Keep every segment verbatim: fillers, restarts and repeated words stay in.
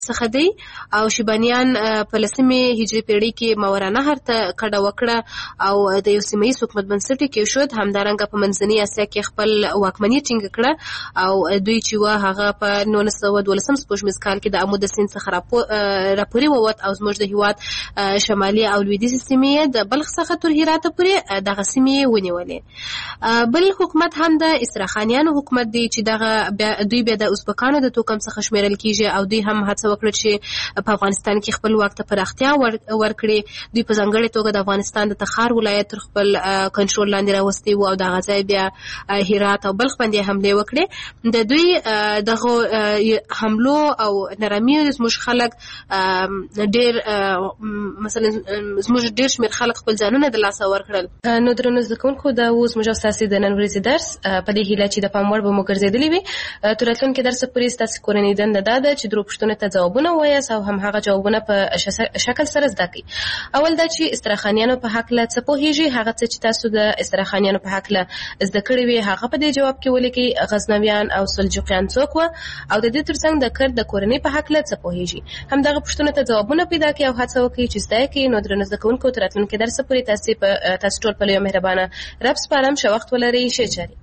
څخه دی او شیبانیان په لسمې هجري پیړۍ کې ماورانهر ته کډه وکړه او د یو سیمه ییز حکومت بنسټ کې شو. همدارنګه په منځنۍ اسیا کې خپل واکمني ټینګه کړه او دوی چې و هغه په نولس سوه دولسم سپوږمیز کال کې د امو د سیند څخه راپورې ووت او زموږ د هیواد شمالي او لویدیځې سیمې د بلخ څخه تر هراته پورې دغه سیمې ونیولې. بل حکومت هم د استراخانیانو حکومت دی چې دغه دوی بیا د ازبکانو د توکم څخه شمیرل کیږي او دوی هم هڅه وکړه چې په افغانستان کې خپل واک ته پراختیا ورکړي. دوی په ځانګړې توګه د افغانستان د تخار ولایت تر خپل کنټرول لاندې راوستي وو او دغه ځای بیا هرات او بلخ باندې حملې وکړې. د دوی دغه حملو او نرمیو زموږ خلک ډېر مثلا زموږ ډېر شمېر خلک خپل ځانونه د لاسه ورکړل. نو درنو زده کوونکو دا اوس زموږ ستاسې د نن ورځې درس په دې هیله چې د پام وړ به مو ګرځېدلی وي. تر راتلونکي درسه پورې ستاسې کورنۍ دنده دا ده چې درو پوښتنو ته ځوابونه ووایاست او همهغه جوابونه په شکل سره زده کړئ. اول دا چې استراخانیانو په هکله څه پوهېږئ، هغه څه چې تاسو د استراخانیانو په هکله زده کړي وي هغه په دې جواب کې ولیکئ. غزنویان او سلجوقیان څوک وه او د دې ترڅنګ د کرد د کورنۍ په هکله څه پوهېږئ. همدغه پوښتنو ته ځوابونه پیدا کړئ او هڅه وکړئ چې زده یې کړئ. نو درنو زده کوونکو تر راتلونکي درسه پورې تاسې په تاسو ټول په لویه مهربانه رب سپارم. ښه وخت ولرئ. ښې چارې.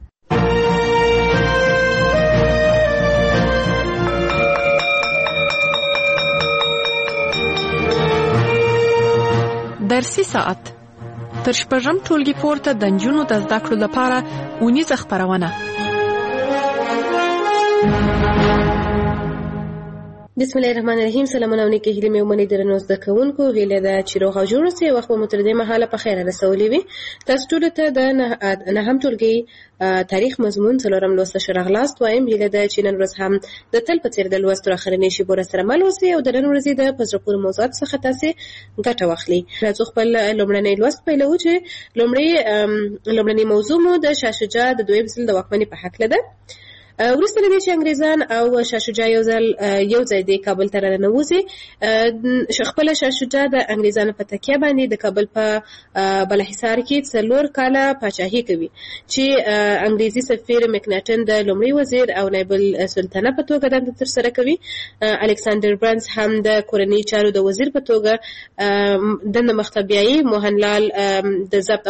درسي ساعت تر شپږم ټولګي پورته د نجونو د زده کړو لپاره اونیزه خپرونه. بسم الله الرحمن الرحیم. سلامونه او نیکې هیلې مې ومنئ درنو زده کوونکو. هیله ده چې روغ او جوړ اوسئ. وخت به مو تر دې مهاله په خیره رسولی وي. تاسو ټولو ته د نهم ټولګي تاریخ مضمون څلورم لوست ښه راغلاست وایم. هیله ده چې نن ورځ هم د تل په څېر د لوستو اخرنۍ شیبو راسره مل اوسئ او د نن ورځې د په زړه پورې موضوعاتو څخه تاسې ګټه واخلئ. راځو خپل لومړنی لوست پیلوو چې لومړی لومړنۍ موضوع مو د شاه شجاع د دویم ځل د واکمنۍ په هکله ده. وروسته له دې چې انګریزان او شاه شجاع یو ځل یو ځای د کابل ته راننوځي، خپله شاه شجاع د انګریزانو په تکیه باندې د کابل په بالاحصار کې څلور کاله پاچاهي کوي چې انګریزي سفیر مکناټن د لومړي وزیر او نایب السلطنه په توګه دنده ترسره کوي. الکساندر برنز هم د کورنۍ چارو د وزیر په توګه دنده مخته بیایي. موهنلال د ضبط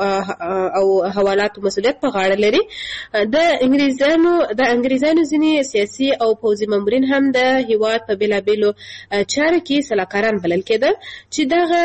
او حوالاتو مسؤلیت په غاړه لري. د انګریزانو د انګریزانو ځینې سیاسي او پوځي مامورین هم د هیواد په بېلابېلو چارو کې سلاکاران بلل کېدل چې دغه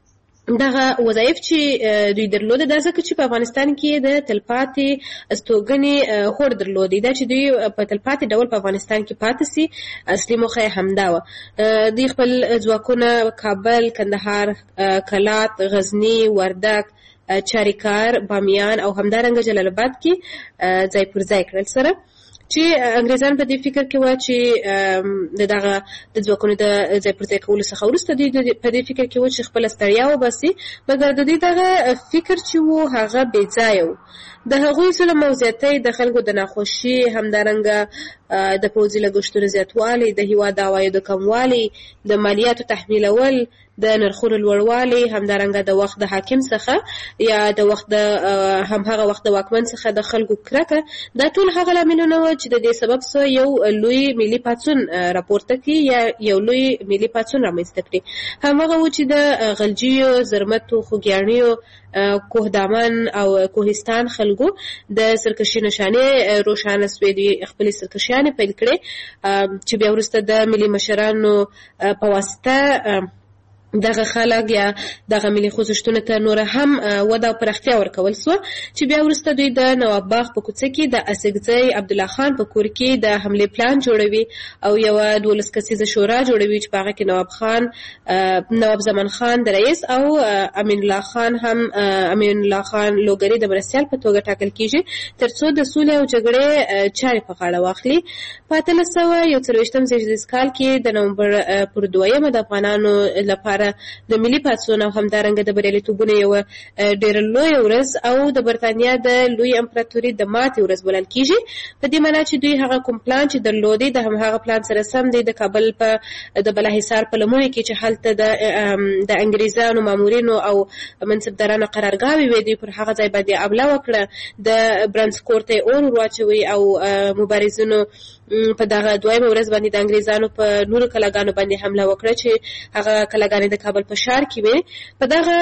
دغه وظایف چې دوی درلوده دا ځکه چې په افغانستان کې د تلپاتې استوګنې هوډ درلودی، دا چې دوی په تلپاتې ډول په افغانستان کې پاتې سي. اصلي موخه یې همدا وه. دوی خپل ځواکونه کابل، کندهار، کلات، غزني، وردک، چاریکار، بامیان او همدارنګه جلال آباد کې ځای پر ځای کړل سره چې انګریزان په دې فکر کې و چې د دغه د ځواکونو د ځای پر ځای کولو څخه وروسته دوی په دې فکر کې و چې خپله ستړیا وباسي، مګر د دوی دغه فکر چې و هغه بې ځایه و. د هغوی ظلم او زیاتۍ، د خلکو د ناخوښي، همدارنګه د پوځي لګښتونو زیاتوالی، د هیواد د عوایدو کموالی، د مالیاتو تحمیلول، د نرخونو لوړوالی، همدارنګه د وخت د حاکم څخه یا د وخت د همهغه وخت د واکمن څخه د خلکو کرکه، دا ټول هغه لاملونه وو چې د دې سبب څه یو لوی ملي پاڅون راپورته کړي یا یو لوی ملي پاڅون رامنځته کړي. همهغه و چې د غلجیو، زرمتو، خوږیاڼیو، کوهدامن او کوهستان خلکو د سرکشي نشانې روښانه سوې. دوی خپلې سرکشیانې پیل کړې چې بیا وروسته د ملي مشرانو په واسطه دغه خلک یا دغه ملي خوځښتونو ته نوره هم وده او پراختیا ورکول سوه چې بیا وروسته دوی د نواب باغ په کوڅه کې د اسګزی عبدالله خان په کور کې د حملې پلان جوړوي او یوه دولس کسیزه شورا جوړوي چې په هغه کې نواب خان، نواب زمان خان د رئیس او امین الله خان هم امین الله خان لوګری د مرستیال په توګه ټاکل کیږي تر څو د سولې او جګړې چارې په غاړه واخلي. په اتلس سوه یو څلوېښتم زېږدیز کال کې د نومبر پر دویمه د افغانانو لپاره د ملي پاڅون او همدارنګه د بریالیتوبونو یوه ډېره لویه ورځ او د برتانیا د لوی امپراتوري د ماتې ورځ بلل کیږي. په دې معنا چې دوی هغه کوم پلان چې درلودی د همهغه پلان سره سم دی د کابل په د بالاحصار په لمنو کې چې هلته د د انګریزانو مامورینو او منصبدارانو قرارګاوې وې، دوی پر هغه ځای باندې حمله وکړه، د برنس کور ته اور ور واچوي او مبارزینو په دغه دویمه ورځ باندې د انګریزانو په نورو کلاګانو باندې حمله وکړه چې هغه کلاګانې د کابل په ښار کې وې. په دغه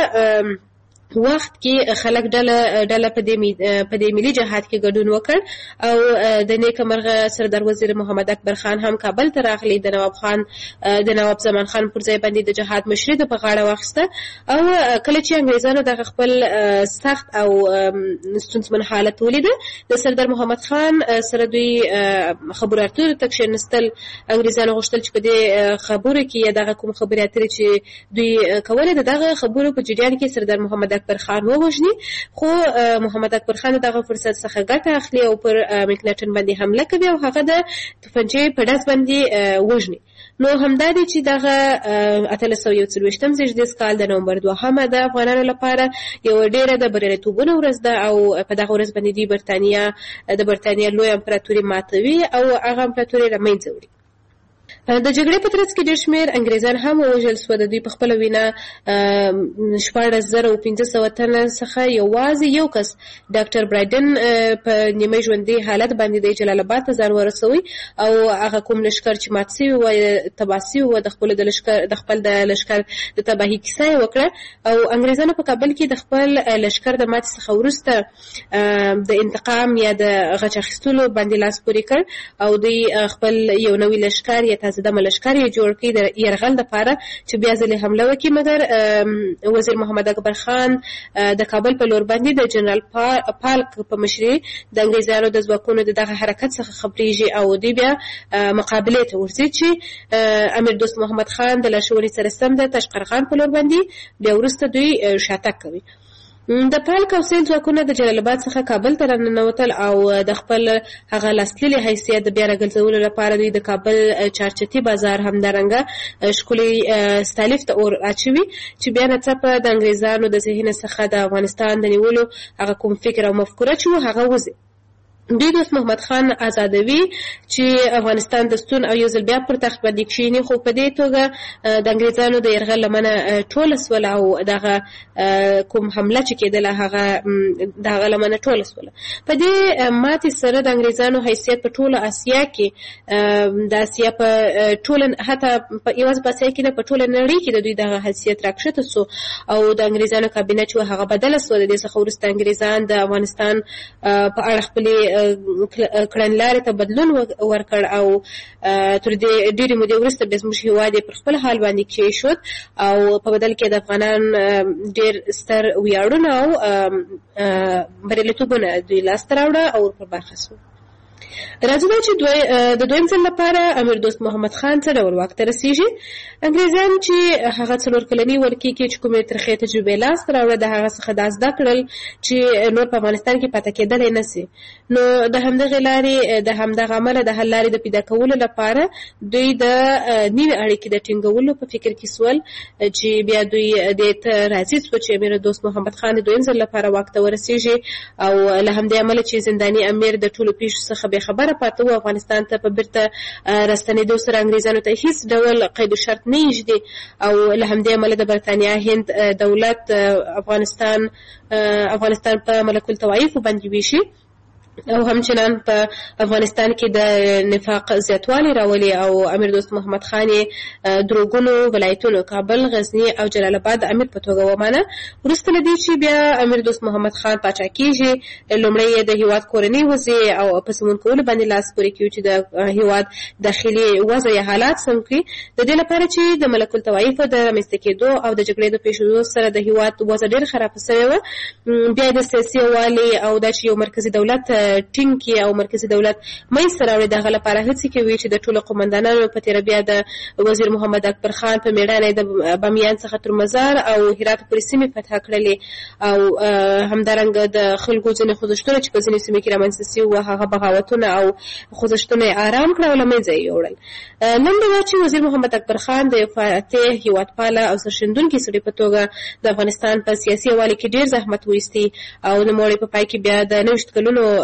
وخت کې خلک ډله ډله په دې په دې ملي جهاد کې ګډون وکړ او د نیکمرغه سردار وزیر محمد اکبر خان هم کابل ته راغلی. د نواب خان د نواب زمان خان پر ځای باندې د جهاد مشري د په غاړه واخیسته او کله چې انګریزانو دغه خپل سخت او ستونزمن حالت ولیده د سردار محمد خان سره دوی خبرو اترو ته کښېنستل. انګریزانو غوښتل چې په دې خبرو کې دغه کوم خبرې اترې چې دوی کولې دغه خبرو په جریان کې سردار محمد اکبر خان ووژني، خو محمد اکبر خان دغه فرصت څخه ګټه اخلي او پر مکناټن باندې حمله کوي او هغه د توپنچې په ډز باندې وژني. نو همدا دی چې دغه اتلس سوه یو څلوېښتم زېږدیز کال د نومبر دوهمه د افغانانو لپاره یوه ډېره د بریالیتوبونو ورځ ده او په دغه ورځ باندې دوی برټانیا د برټانیا لویه امپراتوري ماتوي او هغه امپراتوري له منځه وړي. د جګړې په ترڅ کې ډېر شمېر انګریزان هم ووژل سوه. د دوی په خپله وینا شپاړس زره او پنځه سوه تنه څخه یوازې یو کس ډاکټر برایډن په نیمه ژوندي حالت باندې د جلال آباد ته ځان ورسوي او هغه کوم لښکر چې مات سوي وه تباه سوي وه د خپلو د لښکر د خپل د لښکر د تباهي کیسه یې وکړه او انګریزانو په کابل کې د خپل لښکر د ماتې څخه وروسته د انتقام یا د غچ اخیستلو باندې لاس پورې کړ او دوی خپل یو نوی لښکر یا تازه دمه لښکر یې جوړ کړي د یرغل دپاره چې بیا ځلې حمله وکړي. مګر وزیر محمد اکبر خان د کابل په لور باندې د جنرال پالک په مشري د انګریزانو د ځواکونو د دغه حرکت څخه خبرېږي او دوی بیا مقابلې ته ورځي چې امیر دوست محمد خان د لارښوونې سره سم د تاشقرغان په لور باندې بیا وروسته دوی شاتګ کوي. د پالک او سیل ځواکونه د جلال آباد څخه کابل ته راننوتل او د خپل هغه لاسلیلي حیثیت د بیا راګرځولو لپاره دوی د کابل چارچتي بازار همدارنګه ښکلي ستالیف ته اور اچوي چې بیا ناڅاپه د انګریزانو د ذهن څخه د افغانستان د نیولو هغه کوم فکر او مفکوره چې و هغه وځي. دوی دوست محمد خان آزادوي چې افغانستان د ستون او یو ځل بیا پر تخت باندې کښېني، خو په دې توګه د انګریزانو د یرغل لمنه ټوله سوله او دغه کوم حمله چې کېدله هغه د هغه لمنه ټوله سوله. په دې ماتې سره د انګریزانو حیثیت په ټوله اسیا کې د اسیا په ټوله حتی یوازې په اسیا کې نه په ټوله نړۍ کې د دوی دغه حیثیت راکښته سو او د انګریزانو کابینه چې هغه بدله سوه. د دې څخه وروسته انګریزان د افغانستان په اړه خپلې کړنلارې ته بدلون ورکړ او تر دې ډېرې مودې وروسته بیا زموږ هېواد یې پر خپل حال باندې کېښود او په بدل کې د افغانان ډېر ستر ویاړونه او بریالیتوبونه دوی لاسته راوړه او پر برخه سو. راځي دا چې د دویم ځل لپاره امیر دوست محمد خان څه ډول واک ته رسېږي. انګریزان چې هغه څلور کلني ولکې کې چې کومې ترخې تجربې لاسته راوړه د هغه څخه دا زده کړل چې نور په افغانستان کې پاتې کېدلی نه سي. نو د همدغې لارې د همدغه عمله د حل لارې د پیدا کولو لپاره دوی د نوې اړیکې د ټینګولو په فکر کې سول چې بیا دوی دې ته راضي سوه چې امیر دوست محمد خان د دویم ځل لپاره واک ته ورسېږي او له همدې امله چې زنداني امیر د ټولو پیښو څخه بې خبره پاته و افغانستان ته په بیرته راستنېدو سره انګریزانو ته هیڅ ډول قید و شرط نه ایږدي او له همدې امله د برټانیا هند دولت افغانستان افغانستان په ملک الطوایفو باندې ویشي او همچنان په افغانستان کې د نفاق زیاتوالی راولي او امیر دوست محمد خان یې دروغونو ولایتونو کابل، غزني او جلال آباد امیر په توګه ومانه. وروسته له دې چې بیا امیر دوست محمد خان پاچا کېږي لومړی یې د هېواد کورنۍ وضع او په سمون کولو باندې لاس پورې کوي چې د هېواد داخلي وضع یا حالات سم کړي د دې لپاره چې د ملک الطوایفو د رامنځته کېدو او د جګړې د پېښېدو سره د هېواد وضع ډېره خرابه سوې وه. بیا د سیاسي یووالي او دا چې یو مرکزي دولت ټینګ کړي او مرکزي دولت منځته راوړي د هغه لپاره هڅې کوي چې د ټولو قومندانانو په تېره بیا د وزیر محمد اکبر خان په مېړانه د بامیان څخه تر مزار او هرات پورې سیمې فتح کړلې او همدارنګه د خلکو ځینې خوځښتونه چې په ځینې سیمې کې رامنځته سوي وو هغه بغاوتونه او خوځښتونه یې آرام کړه او له منځه یې یوړل. لنډه دا چې وزیر محمد اکبر خان د یو فاتح هېوادپاله او سرښندونکي سړي په توګه د افغانستان په سیاسي یووالي کې ډېر زحمت وایستی او نوموړی په پای کې بیا د نوښت کلونو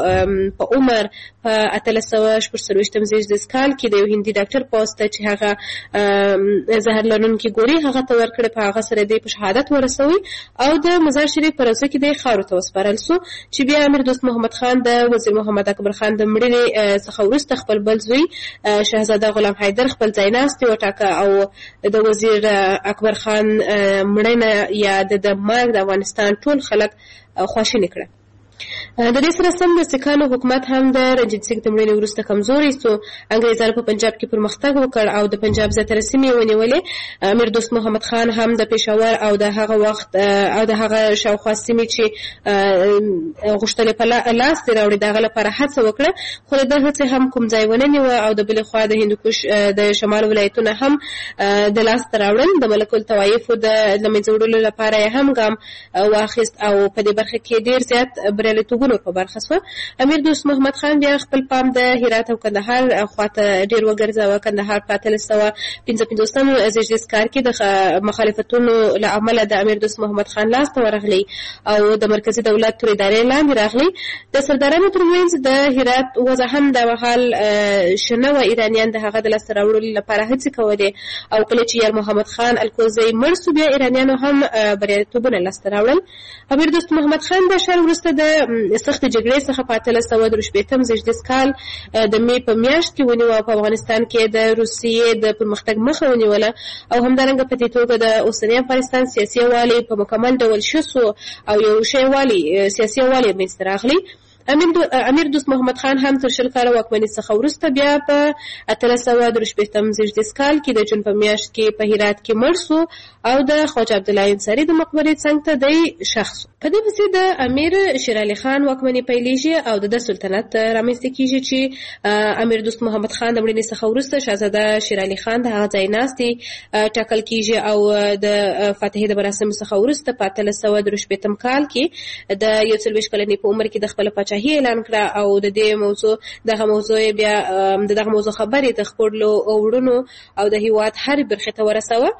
په عمر په اتلس سوه شپږ څلوېښتم زېږدیز کال کې د یو هندي ډاکټر پوسټ چې هغه زهر لرونکي ګولۍ هغه ته ورکړې، په هغه سره دی په شهادت ورسوي او د مزار شریف په روضه کې دی خاورو ته وسپارل سو. چې بیا امیر دوست محمد خان د وزیر محمد اکبر خان د مړینې څخه وروسته خپل بل زوی شهزاده غلام حیدر خپل ځایناستي وټاکه او د وزیر اکبر خان مړینه یا د مرګ د افغانستان ټول خلک خواشیني کړه. د دې سره سم د سکانو حکومت هم د رنجیت سنګ د مړینې وروسته کمزوری سو. انګریزانو په پنجاب کې پرمختګ وکړ او د پنجاب زیاتره سیمې ونیولې. امیر دوست محمد خان هم د پېښور او د هغه وخت او د هغه شاوخوا سیمې چې غوښتلې په لاس دې راوړي د هغه لپاره هڅه وکړه، خو د دې هڅې هم کوم ځای ونه نیوه او د بلې خوا د هندوکش د شمال ولایتونه هم د لاس ته راوړل. د ملک الطوایفو د له منځه وړلو لپاره یې هم ګام واخیست او په دې برخه کې ډېر زیات بریالیتوبونه په برخه شوه. امیر دوست محمد خان بیا خپل پام د هرات او کندهار خواته ډېر وګرځاوه. کندهار په اتلس سوه پنځه پنځوسم زېږدیز کال کې د مخالفتونو له امله د امیر دوست محمد خان لاس ته ورغلی او د مرکزي دولت تر ادارې لاندې راغلی. د سردارانو ترمنځ د هرات وضع هم د مهال شنه و. ایرانیان د هغه د لاسته راوړلو لپاره هڅې کولې او کله چې یار محمد خان الکوزی مړ سو بیا ایرانیانو هم بریالیتوبونه لاسته راوړل. امیر دوست محمد خان د شال وروسته د سخت جګړې څخه په اتلس سوه درې شپېتم زېږدیز کال د مې په میاشت کې ونیوه. په افغانستان کې د روسیې د پرمختګ مخه ونیوله او همدارنګه په دې توګه د اوسني افغانستان سیاسي یووالی په مکمل ډول ښه سو او یو ښه یووالی سیاسي یووالی منځته راغلی. امیر, دو... امیر دوست محمد خان هم تر شل کاله واکمنۍ څخه وروسته بیا په اتلس سوه درې شپېتم زېږدیز کال کې د جون په میاشت کې په هرات کې مړ سو او د خواجه عبدالله انصاري د مقبرې څنګ ته دی ښخ سو. په دې پسې د امیر شیر علي خان واکمنۍ پیلېږي او د ده سلطنت رامنځته کېږي چې امیر دوست محمد خان د مړینې څخه وروسته شهزاده شیر علي خان د هغه ځایناستي ټاکل کېږي او د فاتحې د مراسمو څخه وروسته په اتلس سوه درې شپېتم کال کې د یو څلوېښت کلنې په عمر کې د خپله پاچاهي اعلان کړه او د دې موضوع دغه موضوع بیا د دغه موضوع خبرې د خپلو وروڼو او د هیواد هرې برخې ته ورسوه.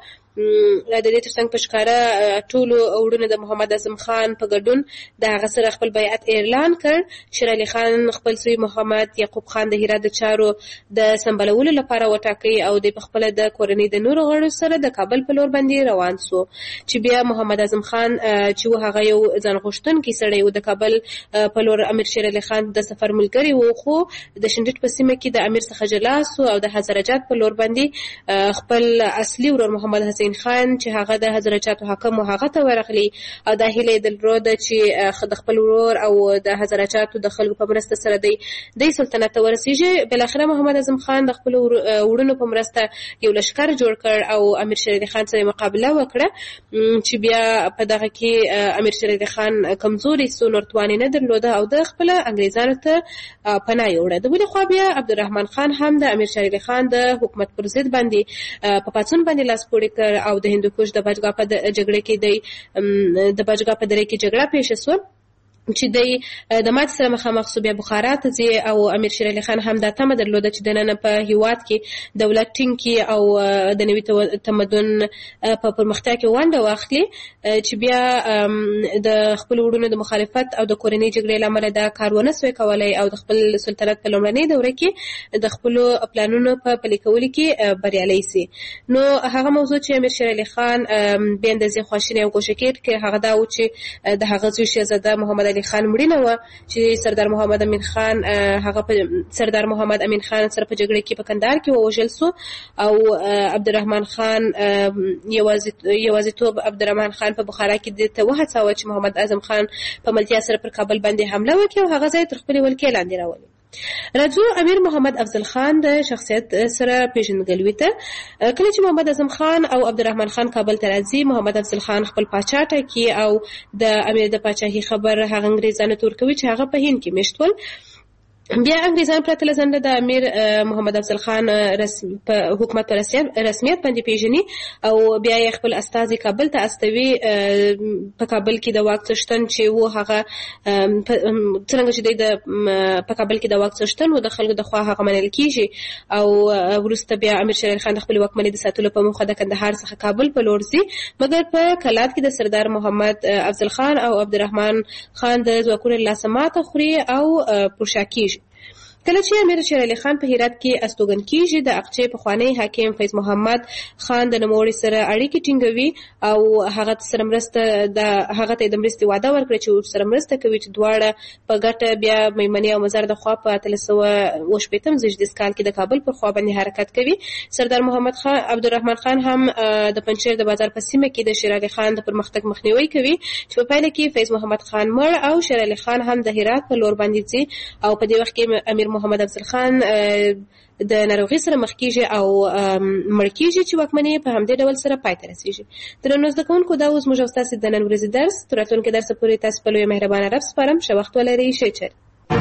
د دې ترڅنګ په ښکاره ټولو وروڼو د محمد اعظم خان په ګډون د هغه سره خپل بیعت اعلان کړ. شیر علي خان خپل زوی محمد یعقوب خان د هرات د چارو د سمبالولو لپاره وټاکئ او د خپل د کورنۍ د نورو غړو سره د کابل په لور باندې روان سو. چې بیا محمد اعظم خان چې هغه یو ځان غوښتونکی سړی و د کابل په لور امیر شیر علي خان د سفر ملګری و، خو د شنډټ په سیمه کې د امیر څخه جلا سو او د هزارجات په لور باندې خپل اصلي ورور محمد حسین خان چې هغه د هزارجاتو حاکم و هغه ته ورغلی او دا هیله یې درلوده چې د خپل ورور او د هزارجاتو د خلکو په مرسته سره دی د سلطنت ته ورسیږي. بالاخره محمد اعظم خان د خپل وروڼو په مرسته یو لښکر جوړ کړ او امیر شیر علي خان سره مقابله وکړه چې بیا په دغه کې امیر شیر علي خان کمزوري سو، نور توان نه درلوده او د خپل انګریزانو ته پناه یوړه. د بلې خوا بیا عبدالرحمن خان هم د امیر شیر علي خان د حکومت پر ضد باندې په پاڅون باندې لاس پورې کړ او د هندوکش د بچګا په جګړه کې دی د بچګا په دره کې جګړه پیښه شوه چې د د ماتې سره مخامخ سو. بیا بخارا ته ځي او امیر شیر علي خان هم دا تمه درلوده چې دننه په هیواد کې دولت ټینګ کړي او د نوي تمدن په پرمختیا کې ونډه واخلي. چې بیا د خپل وروڼو د مخالفت او د کورنۍ جګړې له امله دا کار ونه سوی کولی او د خپل سلطنت په لومړنۍ دوره کې د خپلو پلانونو په پلي کولو کې بریالی سي. نو هغه موضوع چې امیر شیر علي خان بې اندازې خواشینی او ګوښه کېدونکی هغه دا و چې د هغه زوی شهزاده محمد علي خان مړینه وه چې سردار محمد امین خان هغه په سردار محمد امین خان سره په جګړه کې په کندهار کې ووژل سو او عبدالرحمن خان یوازیتوب عبدالرحمن خان په بخارا کې د ته وهڅاوه چې محمد اعظم خان په ملتیا سره پر کابل باندې حمله وکړي او هغه ځای تر خپلې ولکې لاندې راولي. راځو امیر محمد افضل خان د شخصیت سره پیژندګلوي ته. کله چې محمد اعظم خان او عبدالرحمن خان کابل ته راځي، محمد افضل خان خپل پاچا ټاکي او د امیر د پاچاهي خبر هغه انګریزانو ته ورکوي چې هغه په هند کې میشت ول. بیا انګریزان پرته له ځنډه د امیر محمد افضل خان په حکومت په رسمیت باندې پیژني او بیا یې خپل استازي کابل ته استوي. په کابل کې د واک څښتن چې و هغه څرنګه چې د په کابل کې د واک څښتن و د خلکو د خوا هغه منل کیږي او وروسته بیا امیر شیر علي خان د خپل واکمنۍ د ساتلو په موخه د کندهار څخه کابل په لور ځي، مګر په کلات کې د سردار محمد افضل خان او عبدالرحمن خان د ځواکونو له لاسه ماته خوري او پرشا کیږي. کله چې امیر شیر علي خان په هرات کې استوګن کیږي، د اقچې پخوانی حاکم فیض محمد خان د نوموړي سره اړیکې ټینګوي او هغه سره مرسته د هغه ته د مرستې وعده ورکړي چې سره مرسته کوي چې دواړه په ګټه بیا میمنې او مزار د خوا په اتلس سوه اوه شپېتم زیږدیز کال کې د کابل پر خوا باندې حرکت کوي. سردار محمد خان عبدالرحمن خان هم د پنجشیر د بازار په سیمه کې د شیر علي خان د پرمختګ مخنیوي کوي چې په پایله کې فیض محمد خان مړ او شیر علي خان هم د هرات په لور باندې ځي او په دې وخت کې امیر محمد افضل خان د ناروغي سره مخ کیږي او مړ کیږي چې واکمنۍ په همدې ډول سره پای ته رسیږي. درنو زده کوونکو، دا اوس موږ او ستاسو د نن ورځې درس تر راتلونکي درس پورې تاسو په لوی مهربانه رب سپارم. ښه وخت ولرئ. ښه چر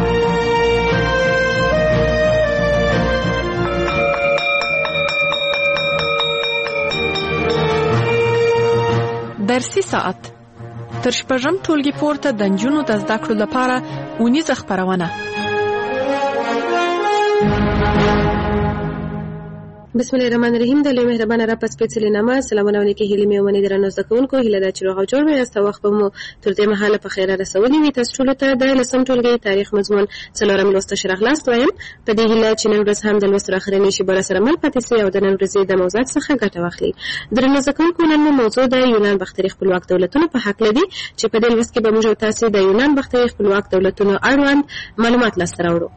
درسي ساعت تر شپږم ټولګي پورته د نجونو د زده کړو لپاره اونیزه خپرونه. بسم الله الرحمن الرحیم. د لوی مهربانه رب سپېڅلې نامه سلامونه علیکم. هیله مې ومني درنو زده کوونکو، هیله ده چې روغ او جوړ وئ. تاسو وخت به مو تر دې مهاله په خیر رسولي وي. تاسو ټول ته د لسم ټولګي تاریخ مضمون څلورم لوست شرح لاست وایم. په دې هیله چې نن ورځ هم د لوست اخرنۍ شی بر سره مل پاتې سي او د نن ورځې د موضوعات څخه ګټه واخلي. درنو زده کوونکو، نن موضوع د یونان بختري خپلواک دولتونو په حق لري چې په دې لوست کې به موږ تاسو د یونان بختري خپلواک دولتونو اړوند معلومات لاسته راوړو.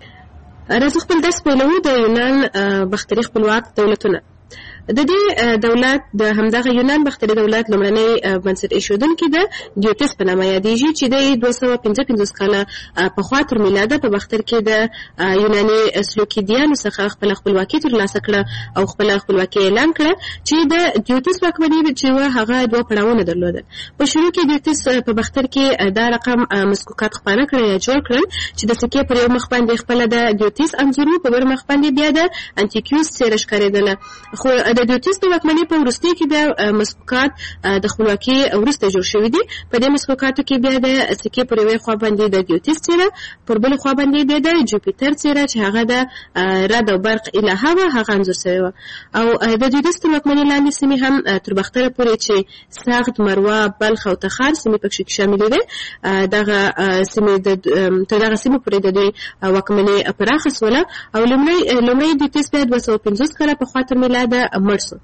راځو خپل درس پیلوو. د یونان بختري خپلواک دولتونه. د دې دولت د همدغه یونان بختري دولت لومړنی بنسټ ایښودونکی د دیوتس په نامه یادېږي چې د دوه سوه پنځه پنځوس کاله پخوا تر میلاده په بختر کې د یوناني سلوکیدیانو څخه خپله خپلواکي ترلاسه کړه او خپله خپلواکي اعلان کړه چې د دیوتس واکمني چې وه هغه دوه پړاوونه درلودل. په شروع کې دیوتس په بختر کې دا رقم مسکوکات خپاره کړل یا جوړ کړل چې د سکې پر یو مخ باندې خپله د دیوتس انځور و، په بل مخ باندې بیا د انتیکیوس څېره ښکارېدله. خو د دیوتس د واکمنۍ په وروستۍ کې بیا مسکوکات د خپلواکۍ وروسته جوړ شوي دي. په دې مسکوکاتو کې بیا د سکې پر یوې خوا باندې د دیوتس څېره، پر بلې خوا باندې بیا د جوپیتر څېره چې هغه د رد او برق الهه وه هغه انځور شوې وه. او د دیوتس تر واکمنۍ لاندې سیمې هم تر بختره پورې چې سغد، مروه، بلخ او تخار سیمې پکښې شاملې وې، دغه سیمې تر دغه سیمې پورې د دوی واکمنۍ پراخه سوله. او لومړی لومړی دیوتس بیا دوه سوه پنځوس کاله پخوا تر میلاده مړ شو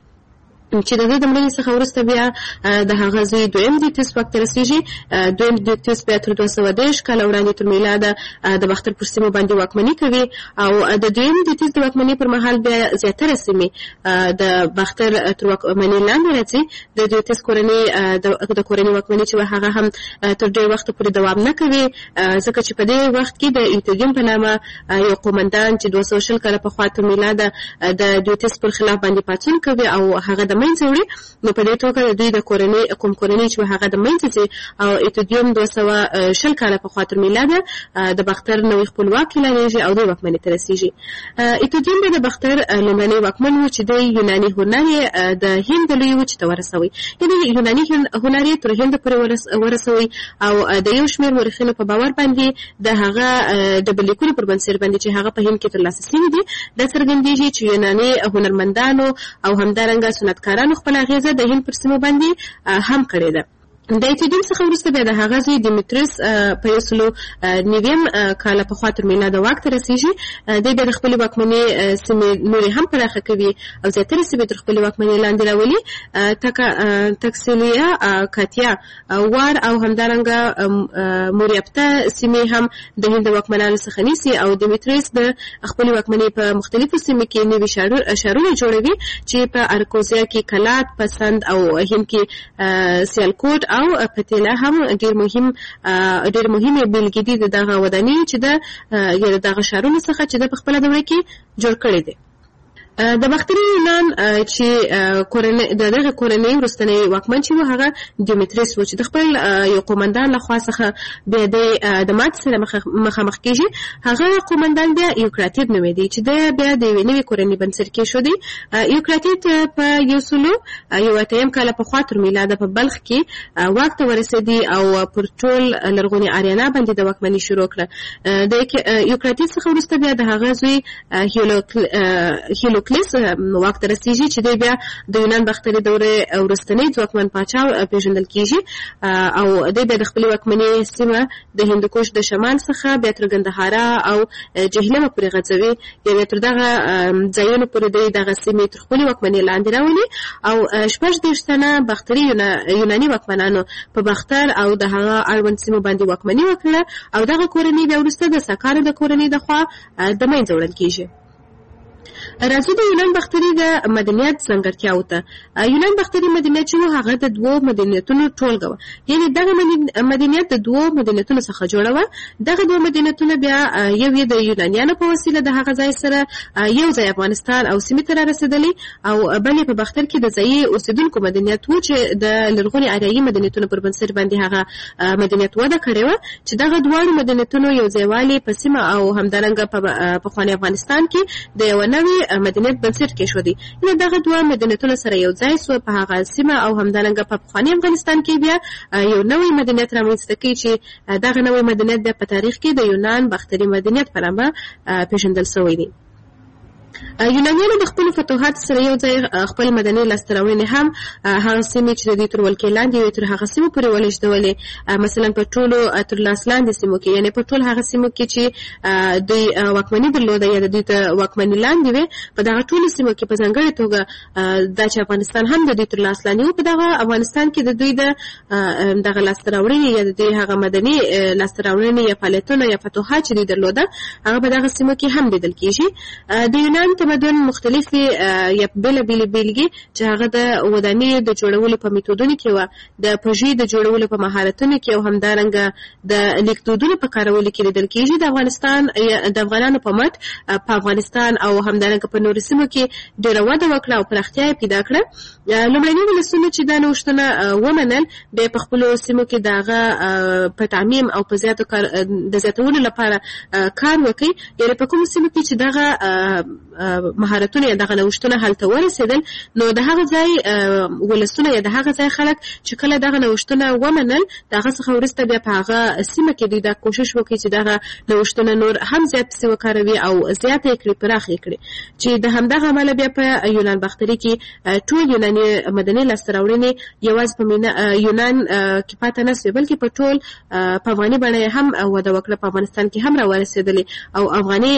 چې د دې د مړینې څخه وروسته بیا د هغه زوی دویم دیوتس واک ته رسېږي. دویم دیوتس بیا تر دوه سوه دېرش کاله وړاندې تر میلاده د بختر پر سیمو باندې واکمني کوي او د دویم دیوتس د واکمنۍ پر مهال بیا زیاتره سیمې د بختر تر واکمنۍ لاندې راځي. د دیوتس کورنۍ د کورنۍ واکمني چې هغه هم تر ډېر وخته پورې دوام نه کوي، ځکه چې په دې وخت کې د ایتودیم په نامه یو قومندان چې دوه سوه شل کاله پخوا تر میلاده د دیوتس پر خلاف باندې پاڅون کوي او هغه د منځه وړي. نو په دې توګه د دوی د کورنۍ کوم کورنۍ چې هغه د منځه ځي او ایتودیم دوه سوه شل کاله پخوا تر میلاده د بختر نوی خپلواک اعلانېږي او دوی واکمنۍ ته رسېږي. ایتودیم به د بختر لومړنی واکمن و چې د یوناني هنر یې د هند د لویې وچې ته ورسوي، یعنې یوناني هنر یې تر هند پورې ورسوي او د یو شمېر مورخینو په باور باندې د هغه د بلیکونو پر بنسټ باندې چې هغه په هند کې ترلاسه شوي دي دا څرګندېږي چې یوناني هنرمندانو او همدارنګه صنعتکارانو خپله اغېزه د هند پر سیمو باندې هم کړې ده. د ایتودیم څخه وروسته بیا د هغه زوی دیمیتریوس په یو سلو نویم کاله پخوا تر میلاده واک ته رسېږي. دی بیا د خپلې واکمنۍ سیمې نورې هم پراخه کوي او زیاترې سیمې تر خپلې واکمنۍ لاندې راولي. تکسیلیا، کاتیا، وار او همدارنګه موریاپته سیمې هم د هند د واکمنانو څخه نیسي او دیمیتریوس د خپلې واکمنۍ په مختلفو سیمو کې نوي ښارونه جوړوي چې په ارکوزیا کې کلات، پسند او هند کې سیالکوټ او پتیلا هم ډېر مهم ډېر مهمې بېلګې دي د دغه ودانۍ چې د یا د دغه ښارونو څخه چې د په خپله دوره کې جوړ کړی دی. د باختري یونان چې کورنۍ د دغه کورنۍ وروستنی واکمن چې و هغه دیمیتریوس و چې د خپل یو قومندان لخوا څخه بیا د ماتې سره مخامخ کېږي. هغه قومندان بیا یوکراتیت نومېدی چې د بیا د یوې نوې کورنۍ بنسټ کېښودی. یوکراتیت په یو سلو یو اتیم کاله پخوا تر میلاده په بلخ کې واک ته ورسېدی او پر ټول لرغوني آریانا باندې د واکمني شروع کړه. د یوکراتیت څخه وروسته بیا د هغه زوی هیلوکلیس واک ته رسېږي چې دی بیا د یونان باختري دورې وروستنی ځواکمن پاچا پېژندل کېږي او دی بیا د خپلې واکمنۍ سیمه د هندوکش د شمال څخه بیا تر ګندهارا او جهلمه پورې غځوي. یا بیا تر دغه ځایونو پورې دی دغه سیمې تر خپلې واکمنۍ لاندې راولي او شپږ دېرش تنه باختري یوناني واکمنانو په باختر او د هغه اړوند سیمو باندې واکمني وکړه او دغه کورنۍ بیا وروسته د ساکانو د کورنۍ د خوا د منځه وړل کېږي. راځو د یونان باختري د مدنیت ځانګړتیاو ته. یونان باختري مدنیت چې و هغه د دوو مدنیتونو ټولګه وه، یعنې دغه مدنیت د دوو مدنیتونو څخه جوړه وه. دغه دوه مدنیتونه بیا یو یې د یونانیانو په وسیله د هغه ځای سره یو ځای افغانستان او سیمې ته رارسېدلی او بل یې په باختر کې د ځایي اوسېدونکو مدنیت و چې د لرغوني آریایي مدنیتونو پر بنسټ باندې هغه مدنیت وده کړې وه چې دغه دواړو مدنیتونو یو ځایوالی په سیمه او همدارنګه په پخواني افغانستان کې د یوه نوې مدنیت بنسټ کېښودی. یعنې دغه دوه مدنیتونه سره یو ځای سوه په هغه سیمه او همدارنګه په پخواني افغانستان کې بیا یو نوی مدنیت رامنځته کوي چې دغه نوی مدنیت بیا په تاریخ کې د یونان باختري مدنیت په نامه پېژندل شوی دی. یونانیانو د خپلو فتوحاتو سره یو ځای خپل مدني لاسته راوړنې هم هغه سیمې چې د دوی تر ولکې لاندې وې تر هغه سیمو پورې ولېږدولې. مثلا په ټولو تر لاس لاندې سیمو کې، یعنې په ټول هغه سیمو کې چې دوی واکمني درلوده یا د دوی ته واکمني لاندې وې، په دغه ټولو سیمو کې په ځانګړې توګه دا چې افغانستان هم د دوی تر لاس لاندې و، په دغه افغانستان کې د دوی د دغه لاسته راوړنې یا د دوی هغه مدني لاسته راوړنې یا فعالیتونه یا فتوحات چې دوی درلوده هغه په دغه سیمو کې هم لیدل کېږي. د یونان تمدن مختلفې یا بېلابېلې بېلګې چې هغه د ودانیو د جوړولو په میتودونو کې وه، د پژې د جوړولو په مهارتونو کې او همدارنګه د لیکدودونو په کارولو کې لیدل کېږي. د افغانستان د افغانانو په مټ په افغانستان او همدارنګه په نورو سیمو کې ډېره وده وکړه او پراختیا یې پیدا کړه. لومړني ولسونه چې دا نوښتونه ومنل بیا په خپلو سیمو کې د هغه په تعمیم او په زیاتو کار د زیاتولو لپاره کار وکړي. یعنې په کومو سیمو کې چې دغه مهارتونه یا دغه نوښتونه هلته ورسېدل، نو د هغه ځای ولسونه یا د هغه ځای خلک چې کله دغه نوښتونه ومنل، د هغه څخه وروسته بیا په هغه سیمه کې دوی دا کوشش وکړي چې دغه نوښتونه نور هم زیات پسې وکاروي او زیاته یې کړي، پراخ یې کړي، چې د همدغه امله بیا په یونان باختري کې ټول یوناني مدني لاسته راوړنې یوازې په یونان کې پاتې نه سوې، بلکې په ټول په افغاني بڼه یې هم وده وکړه، په افغانستان کې هم راورسېدلې او افغاني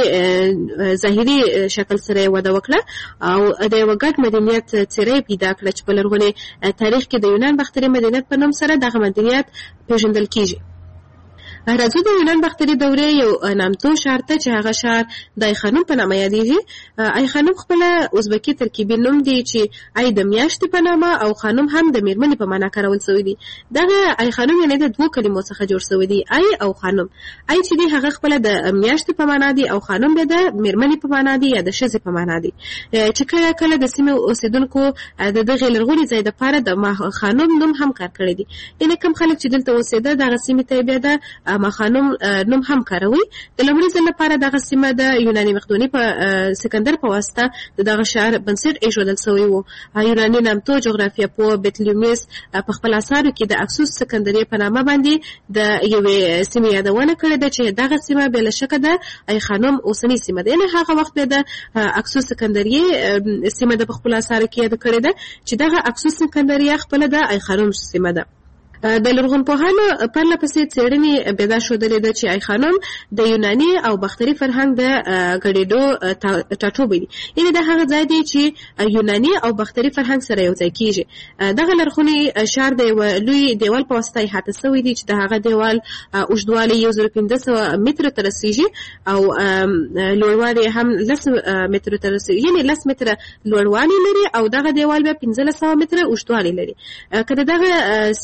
ظاهري شکل سره وده وکړه او د یوه ګډ مدنیت څېره پیدا کړه چې په لرغوني تاریخ کې د یونان باختري مدنیت په نوم سره دغه مدنیت پېژندل کېږي. راځو د یونان باختري دورې یو نامتو ښار ته چې هغه ښار د ای خانوم په نامه یادېږي. ای خانوم خپله ازبکي ترکیبي نوم دی چې ای د میاشتې په نامه او خانوم هم د میرمنې په معنا کارول شوی دی. دغه ای خانوم یعنې د دوو کلمو څخه جوړ شوی دی، ای او خانوم. ای چې دی هغه خپله د میاشتې په معنا دی او خانوم بیا د میرمنې په معنا دی یا د ښځې په معنا دی، چې کله کله د سیمې اوسېدونکو د دغې لرغوني ځای دپاره د خانوم نوم هم کار کړی دی. یعنې کوم خلک چې دلته اوسېده دغه سیمې ته بیا د مخانوم نوم هم کاروي. د لومړي ځل لپاره دغه سیمه د یوناني مقدوني په سکندر په واسطه د دغه ښار بنسټ ایښودل شوی و. یوناني نامتو جغرافیه پوه بطلیموس په خپل اثارو کې د اکسوس سکندریې په نامه باندې د یوې سیمې یادونه کړې ده چې دغه سیمه بې له شکه د ای خانوم اوسنۍ سیمه ده. یعنې هغه وخت بیا د اکسوس سکندریې سیمه ده په خپلو اثارو کې یاده کړې ده چې دغه اکسوس سکندریه خپله د ای خانوم سیمه ده. د لرغونپوهانو پرله پسې څېړنې پیدا ښودلې ده چې ای خانوم د یوناني او باختري فرهنګ د ګډېدو ټاټوبی دی. یعنې دا هغه ځای دی چې یوناني او باختري فرهنګ سره یو ځای کېږي. دغه لرغونی ښار د یوه لوی دیوال په واسطه احاطه شوی دی چې د هغه دیوال اوږدوالی یو زر پنځه سوه مترو ته رسېږي او لوړوالی هم لس مترو ته رسېږي، یعنې لس متره لوړوالی لري او دغه دیوال بیا پنځلس سوه متره اوږدوالی لري. که د دغه سیمې څخه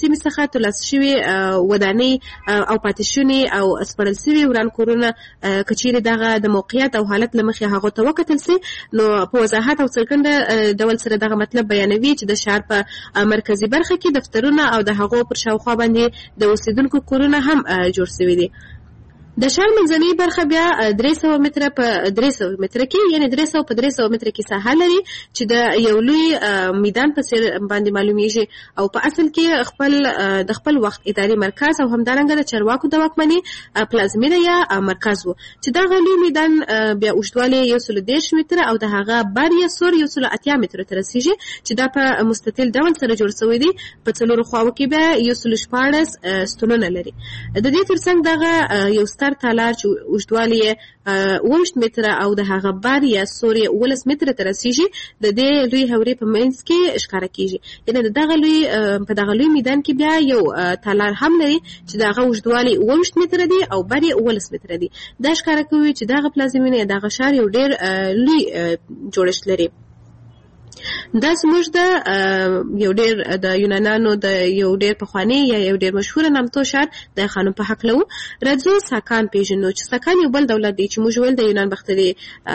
ترلاسه شوي ودانۍ او پاتې شونې او سپړل شوي وران کورونه که چیرې دغه د موقعیت او حالت له مخې هغو ته وکتل سي نو په وضاحت او څرګنده ډول سره دغه مطلب بیانوي چې د ښار په مرکزي برخه کې دفترونه او د هغو پر شاوخوا باندې د اوسیدونکو کورونه هم جوړ شوي دي. د ښار منځنۍ برخه بیا درې سوه متره په درې سوه متره کې یعنې درې سوه په درې سوه متره کې ساحه لري چې د یو لوی میدان په څېر باندې معلومیږي او په اصل کې خپل د خپل وخت اداري مرکز او همدارنګه د چارواکو د واکمنۍ پلازمینه یا مرکز و چې دغه لوی میدان بیا اوږدوالی یو سلو دېرش متره او د هغه بر یا سور یو سلو اتیا مترو ته رسیږي چې دا په مستطیل ډول سره جوړ شوی دی. په څلورو خواوو کې بیا یو سلو شپاړس ستونونه لري. د دې ترڅنګ دغه یو ستر تالار چې اوږدوالی یې اوویشت متره او د هغه بر یا سور یې اوولس متره ته رسیږي د دې لوی هورې په منځ کې ښکاره کیږي. یعنې د دغه لوی په دغه لوی میدان کې بیا یو تالار هم لري چې د هغه اوږدوالی اوویشت متره دی او بر یې اوولس متره دی. دا ښکاره کوي چې دغه پلازمینه یا دغه ښار یو ډېر لوی جوړښت لري. دا زموږ د یو ډېر د یونانانو د یو ډېر پخوانی یا یو ډېر مشهوره نامتو ښار د خانم په هکله و. راځو ساکان پېژنو چې ساکان یو بل دولت دی چې موږ ویل د یونان باختري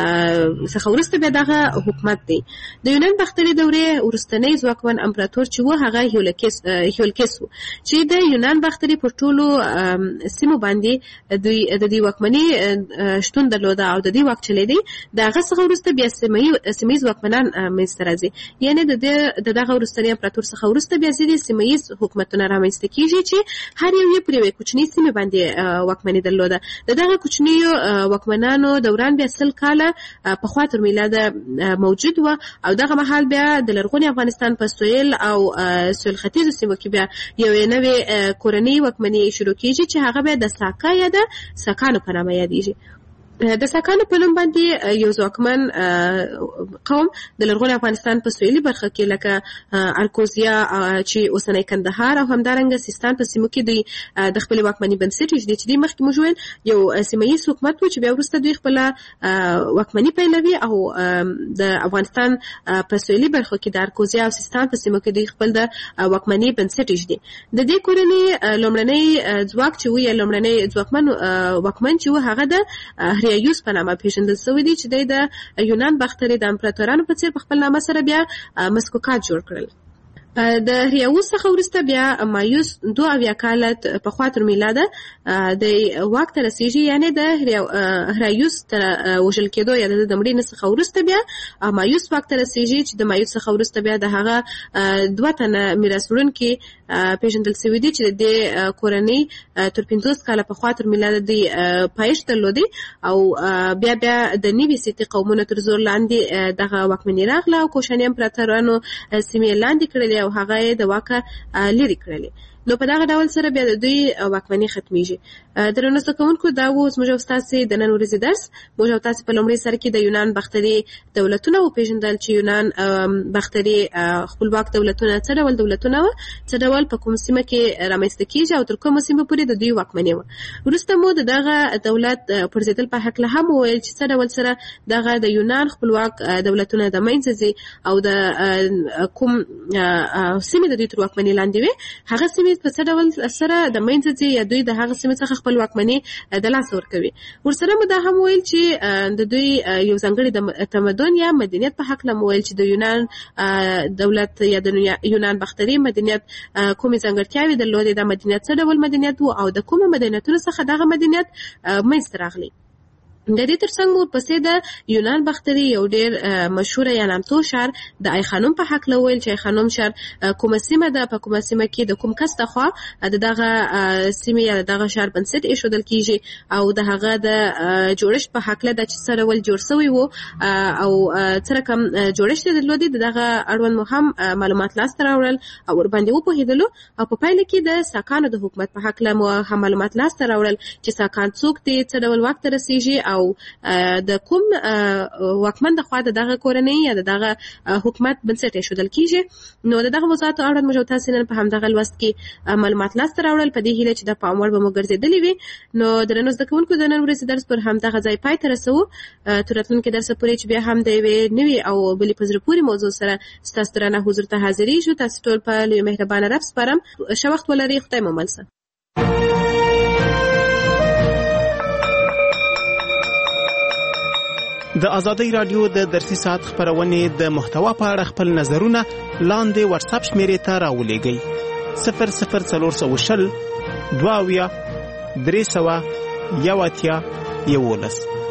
څخه وروسته بیا دغه حکومت دی. د یونان باختري دورې وروستنی ځواکمن امپراتور چې و هغه هیولکس و چې د یونان باختري پر ټولو سیمو باندې د دې واکمنۍ شتون درلوده او د دې واک چلېدی. د هغه څخه وروسته بیا سیمه ییز واکمنان منځته راځي. یعنې د دغه وروستني امپراتور څخه وروسته بیا ځینې سیمه ییز حکومتونه رامنځته کېږي چې هر یو یې پر یوې کوچنۍ سیمې باندې واکمني درلوده. د دغه کوچنیو واکمنانو دوران بیا سل کاله پخوا تر میلاده موجود و او دغه مهال بیا د لرغوني افغانستان په سویل او سویل ختیځو سیمو کې بیا یوې نوې کورنۍ واکمني شروع کېږي چې هغه بیا د ساکا یا د ساکانو په نامه یادېږي. د ساکانو په نوم باندې یو ځواکمن قوم د لرغوني افغانستان په سویلي برخه کې لکه الکوزیا چې اوسنی کندهار او همدارنګه سیستان په سیمو کې دوی د خپلې واکمنۍ بنسټ ایږدي چې دوی مخکې موږ ویل یو سیمه ییز حکومت و چې بیا وروسته دوی خپله واکمني پیلوي او د افغانستان په سویلي برخو کې د الکوزیا او سیستان په سیمو کې دوی خپل د واکمنۍ بنسټ ایږدي. د دې کورنۍ لومړنی ځواک چې و یا لومړنی ځواکمن واکمن چې و هغه د هریایوس په نامه پیژندل شوی دی چې د یونان باختري د امپراتورانو په څېر په خپل نامه سره بیا مسکوکات جوړ کړل. د هریاوس څخه وروسته بیا مایوس دوه اویا کاله پخوا تر میلاده د واک ته رسیږي. یعنې د هریاوس تر وژل کېدو یا د مړینې څخه وروسته بیا مایوس واک ته رسیږي چې د مایوس څخه وروسته بیا د هغه دوه تنه میراث وړونکي پیژندل شوي دي چې د دې کورنۍ تر پنځوس کاله پخوا تر میلاده دوی پایښت درلودی او بیا بیا د نوي سیتي قومونو تر زور لاندې دغه واکمني راغله او کوشاني امپراتورانو سیمې لاندې کړلې او هغه یې د واکه لرې کړلې. نو په دغه ډول سره بیا د دوی واکمني ختمیږي. درنو زده کوونکو دا و زموږ او ستاسې د نن ورځې درس. موږ او تاسې په لومړي سر کې د یونان باختري دولتونه وپېژندل چې یونان باختري خپلواک دولتونه څه ډول دولتونه وه، څه ډول په کوم سیمه کې رامنځته کېږي او تر کومه سیمه پورې د دوی واکمني وه. وروسته مو د دغه دولت پرځېدل په هکله هم وویل چې څه ډول سره دغه د یونان خپلواک دولتونه د منځه ځي او د کوم سیمې د دوی تر واکمني لاندې وي هغه سیمې په څه ډول سره د منځه ځي یا دوی د هغه سیمې څخه خپل واکمني د لاسه ورکوي. ورسره مو دا هم ویل چې د دوی یو ځانګړي د تمدن یا مدنیت په هکله مو ویل چې د یونان دولت یا د یونان باختري مدنیت کومې ځانګړتیاوې درلودې. دا مدنیت څه ډول مدنیت و او د کومو مدنیتونو څخه دغه مدنیت منځته راغلی. د دې ترڅنګ مو پسې د یونان باختري یو ډېر مشهوره یا نامتو ښار د آی خانوم په هکله ویل چې آی خانوم ښار کومه سیمه ده، په کومه سیمه کې د کوم کس لخوا د دغه سیمې یا د دغه ښار بنسټ ایښودل کېږي او د هغه د جوړښت په هکله ده چې څه ډول جوړ شوی و او څه رقم جوړښت یې درلودی. د دغه اړوند مو هم معلومات لاسته راوړل او ورباندې وپوهېدلو او په پایله کې د ساکانو د حکومت په هکله مو هم معلومات لاسته راوړل چې ساکان څوک دي، څه ډول واک ته رسیږي او د کوم واکمن د خوا دغه کورنۍ یا دغه حکومت بنسټ شودل کیږي. نو دغه موضوعات اړوند موږ تاسو نن په همدغه لوست کې معلومات لاسته راوړل په دې هیله چې د پام وړ به مو ګرځېدلې وي. نو درنو زده کوونکو د نن ورځې درس پر همدغه ځای پای ته رسوو. تر راتلونکي درس پورې چې بیا هم د یوې نوې او بلې په زړه پورې موضوع سره ستاسو درانه حضور ته حاضرېږو. تاسو ټول په لوی مهربانه رب سپارم. ښه وخت ولرئ. خدای مو مل شه. د ازادۍ رادیو د درسي ساعت خبرونې د محتوا په اړه خپل نظرونه لاندې واتس اپ شمیرې ته راولېږئ. صفر صفر څلور سوه شل دوه اویا درې سوه یو اتیا یولس.